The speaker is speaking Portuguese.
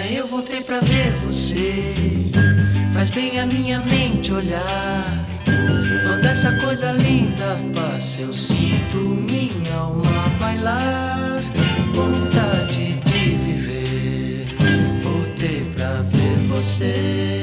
Eu voltei pra ver você. Faz bem a minha mente olhar. Quando essa coisa linda passa, eu sinto minha alma bailar. Vontade de viver. Voltei pra ver você.